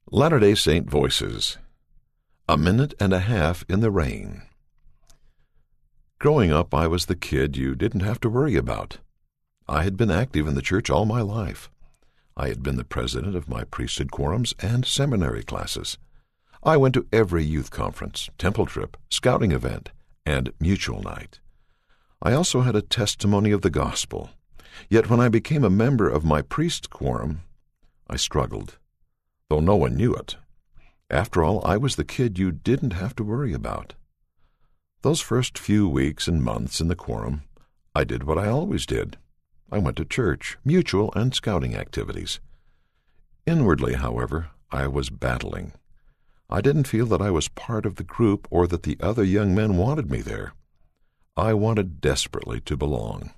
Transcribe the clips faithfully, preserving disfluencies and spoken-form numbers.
Latter-day Saint Voices. A Minute and a Half in the Rain. Growing up, I was the kid you didn't have to worry about. I had been active in the church all my life. I had been the president of my priesthood quorums and seminary classes. I went to every youth conference, temple trip, scouting event, and mutual night. I also had a testimony of the gospel. Yet when I became a member of my priest quorum, I struggled, though no one knew it. After all, I was the kid you didn't have to worry about. Those first few weeks and months in the quorum, I did what I always did. I went to church, mutual, and scouting activities. Inwardly, however, I was battling. I didn't feel that I was part of the group or that the other young men wanted me there. I wanted desperately to belong.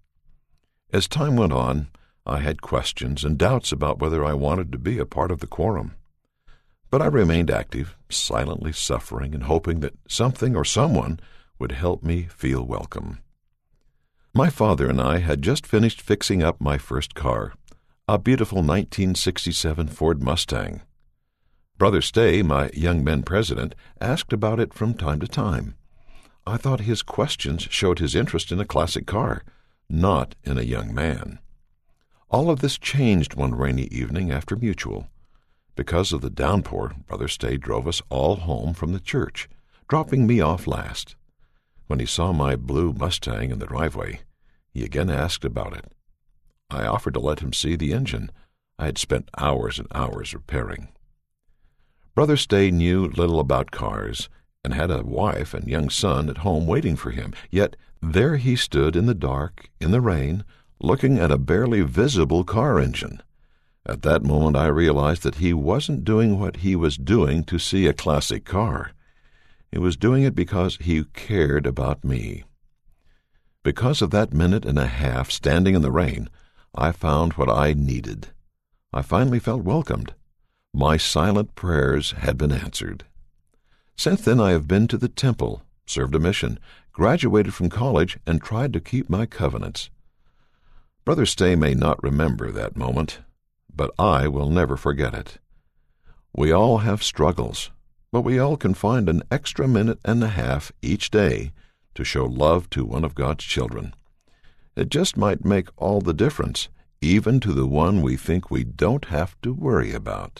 As time went on, I had questions and doubts about whether I wanted to be a part of the quorum. But I remained active, silently suffering and hoping that something or someone would help me feel welcome. My father and I had just finished fixing up my first car, a beautiful nineteen sixty-seven Ford Mustang. Brother Stay, my young men president, asked about it from time to time. I thought his questions showed his interest in a classic car, not in a young man. All of this changed one rainy evening after mutual. Because of the downpour, Brother Stay drove us all home from the church, dropping me off last. When he saw my blue Mustang in the driveway, he again asked about it. I offered to let him see the engine I had spent hours and hours repairing. Brother Stay knew little about cars and had a wife and young son at home waiting for him, yet there he stood in the dark, in the rain, looking at a barely visible car engine. At that moment I realized that he wasn't doing what he was doing to see a classic car. He was doing it because he cared about me. Because of that minute and a half standing in the rain, I found what I needed. I finally felt welcomed. My silent prayers had been answered. Since then I have been to the temple, served a mission, graduated from college, and tried to keep my covenants. Brother Stay may not remember that moment, but I will never forget it. We all have struggles, but we all can find an extra minute and a half each day to show love to one of God's children. It just might make all the difference, even to the one we think we don't have to worry about.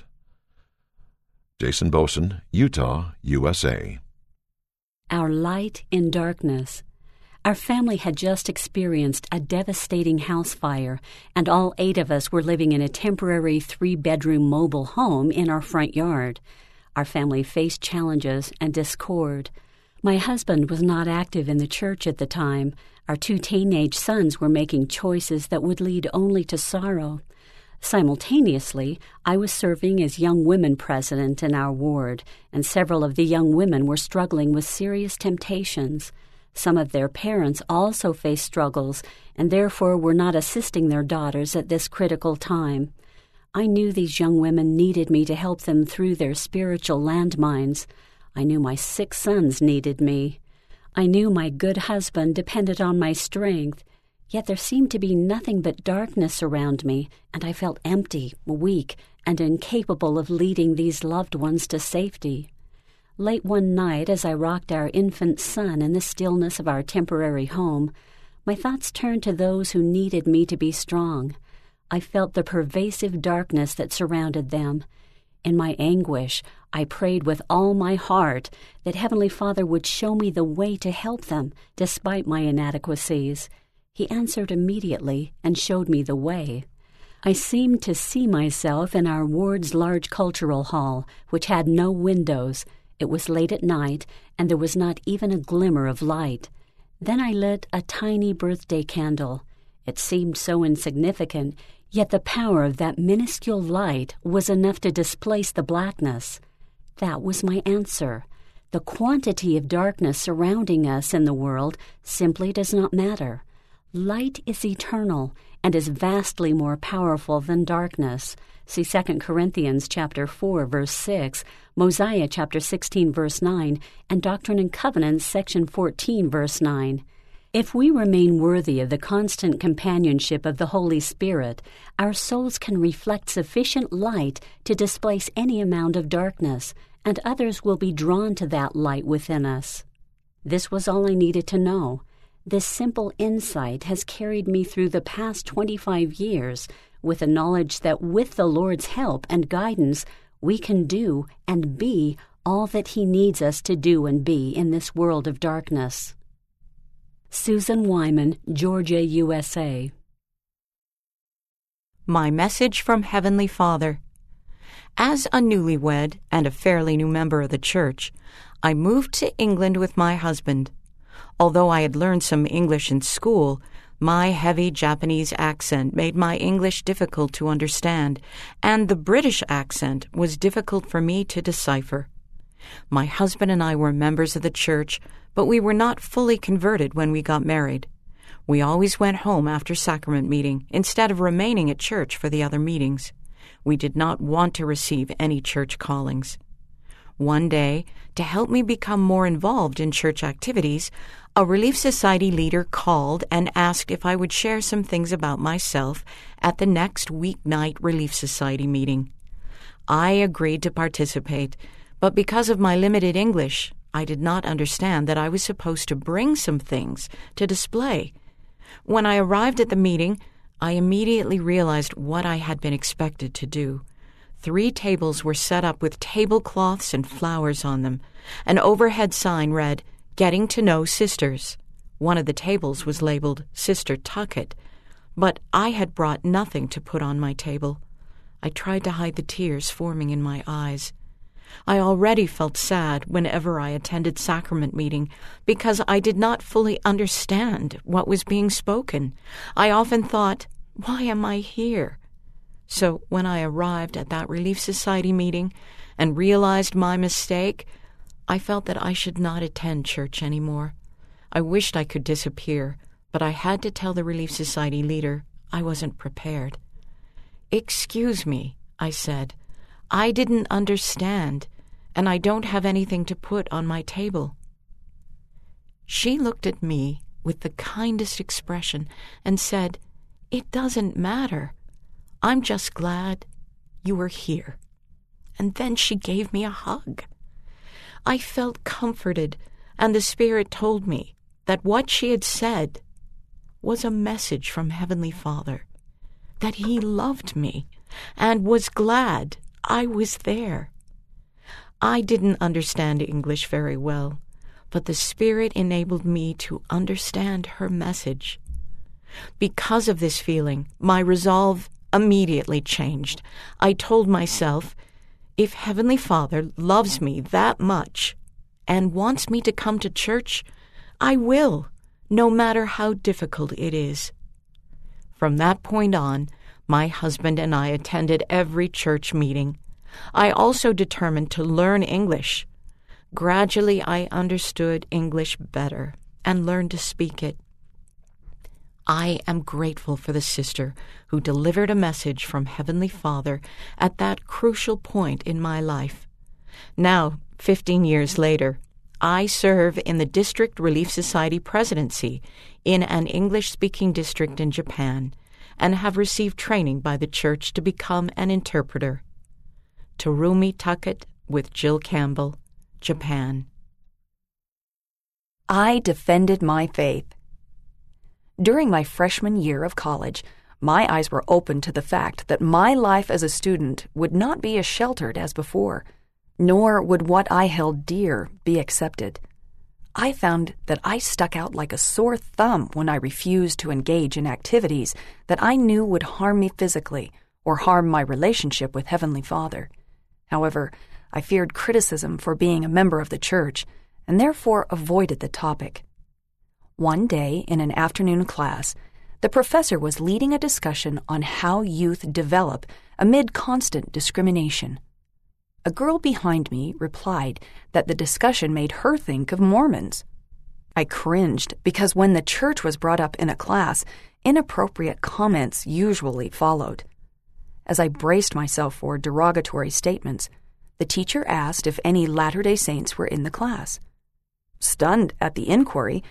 Jason Boson, Utah, U S A. Our light in darkness. Our family had just experienced a devastating house fire, and all eight of us were living in a temporary three-bedroom mobile home in our front yard. Our family faced challenges and discord. My husband was not active in the church at the time. Our two teenage sons were making choices that would lead only to sorrow. Simultaneously, I was serving as young women president in our ward, and several of the young women were struggling with serious temptations. Some of their parents also faced struggles and therefore were not assisting their daughters at this critical time. I knew these young women needed me to help them through their spiritual landmines. I knew my six sons needed me. I knew my good husband depended on my strength, yet there seemed to be nothing but darkness around me, and I felt empty, weak, and incapable of leading these loved ones to safety. Late one night, as I rocked our infant son in the stillness of our temporary home, my thoughts turned to those who needed me to be strong. I felt the pervasive darkness that surrounded them. In my anguish, I prayed with all my heart that Heavenly Father would show me the way to help them, despite my inadequacies. He answered immediately and showed me the way. I seemed to see myself in our ward's large cultural hall, which had no windows. It was late at night, and there was not even a glimmer of light. Then I lit a tiny birthday candle. It seemed so insignificant, yet the power of that minuscule light was enough to displace the blackness. That was my answer. The quantity of darkness surrounding us in the world simply does not matter. Light is eternal and is vastly more powerful than darkness. See Second Corinthians chapter four, verse six, Mosiah chapter sixteen, verse nine, and Doctrine and Covenants section fourteen, verse nine. If we remain worthy of the constant companionship of the Holy Spirit, our souls can reflect sufficient light to displace any amount of darkness, and others will be drawn to that light within us. This was all I needed to know. This simple insight has carried me through the past twenty-five years with the knowledge that with the Lord's help and guidance, we can do and be all that He needs us to do and be in this world of darkness. Susan Wyman, Georgia, U S A. My message from Heavenly Father. As a newlywed and a fairly new member of the church, I moved to England with my husband. Although I had learned some English in school, my heavy Japanese accent made my English difficult to understand, and the British accent was difficult for me to decipher. My husband and I were members of the church, but we were not fully converted when we got married. We always went home after sacrament meeting instead of remaining at church for the other meetings. We did not want to receive any church callings. One day, to help me become more involved in church activities, a Relief Society leader called and asked if I would share some things about myself at the next weeknight Relief Society meeting. I agreed to participate, but because of my limited English, I did not understand that I was supposed to bring some things to display. When I arrived at the meeting, I immediately realized what I had been expected to do. Three tables were set up with tablecloths and flowers on them. An overhead sign read, "Getting to know Sisters." One of the tables was labeled Sister Tuckett, but I had brought nothing to put on my table. I tried to hide the tears forming in my eyes. I already felt sad whenever I attended sacrament meeting because I did not fully understand what was being spoken. I often thought, why am I here? So when I arrived at that Relief Society meeting and realized my mistake, I felt that I should not attend church anymore. I wished I could disappear, but I had to tell the Relief Society leader I wasn't prepared. "Excuse me," I said. "I didn't understand, and I don't have anything to put on my table." She looked at me with the kindest expression and said, "It doesn't matter. I'm just glad you were here." And then she gave me a hug. I felt comforted, and the Spirit told me that what she had said was a message from Heavenly Father, that He loved me and was glad I was there. I didn't understand English very well, but the Spirit enabled me to understand her message. Because of this feeling, my resolve immediately changed. I told myself, if Heavenly Father loves me that much and wants me to come to church, I will, no matter how difficult it is. From that point on, my husband and I attended every church meeting. I also determined to learn English. Gradually, I understood English better and learned to speak it. I am grateful for the sister who delivered a message from Heavenly Father at that crucial point in my life. Now, fifteen years later, I serve in the District Relief Society presidency in an English-speaking district in Japan and have received training by the church to become an interpreter. Terumi Tuckett with Jill Campbell, Japan. I defended my faith. During my freshman year of college, my eyes were opened to the fact that my life as a student would not be as sheltered as before, nor would what I held dear be accepted. I found that I stuck out like a sore thumb when I refused to engage in activities that I knew would harm me physically or harm my relationship with Heavenly Father. However, I feared criticism for being a member of the church and therefore avoided the topic. One day in an afternoon class, the professor was leading a discussion on how youth develop amid constant discrimination. A girl behind me replied that the discussion made her think of Mormons. I cringed because when the church was brought up in a class, inappropriate comments usually followed. As I braced myself for derogatory statements, the teacher asked if any Latter-day Saints were in the class. Stunned at the inquiry,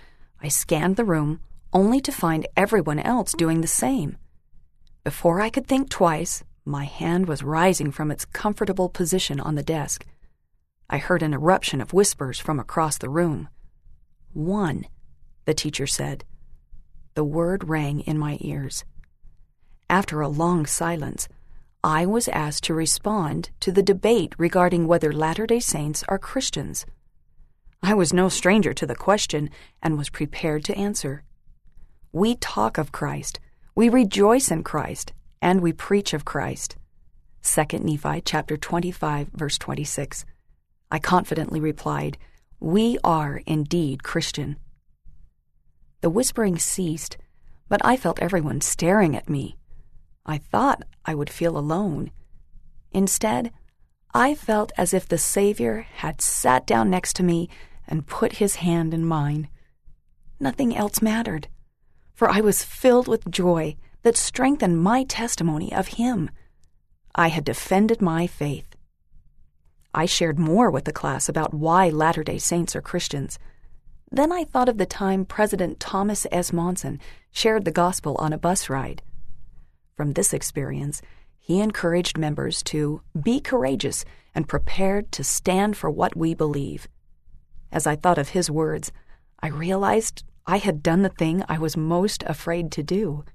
I scanned the room, only to find everyone else doing the same. Before I could think twice, my hand was rising from its comfortable position on the desk. I heard an eruption of whispers from across the room. "One," the teacher said. The word rang in my ears. After a long silence, I was asked to respond to the debate regarding whether Latter-day Saints are Christians. I was no stranger to the question and was prepared to answer. We talk of Christ, we rejoice in Christ, and we preach of Christ. Second Nephi chapter twenty-five, verse twenty-six. I confidently replied, "We are indeed Christian." The whispering ceased, but I felt everyone staring at me. I thought I would feel alone. Instead, I felt as if the Savior had sat down next to me and put his hand in mine. Nothing else mattered, for I was filled with joy that strengthened my testimony of him. I had defended my faith. I shared more with the class about why Latter-day Saints are Christians. Then I thought of the time President Thomas S. Monson shared the gospel on a bus ride. From this experience, he encouraged members to be courageous and prepared to stand for what we believe. As I thought of his words, I realized I had done the thing I was most afraid to do.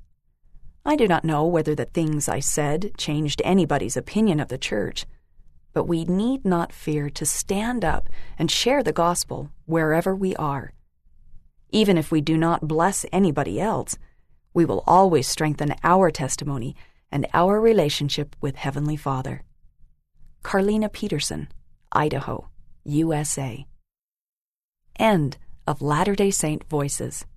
I do not know whether the things I said changed anybody's opinion of the church, but we need not fear to stand up and share the gospel wherever we are. Even if we do not bless anybody else, we will always strengthen our testimony and our relationship with Heavenly Father. Carlina Peterson, Idaho, U S A. End of Latter-day Saint Voices.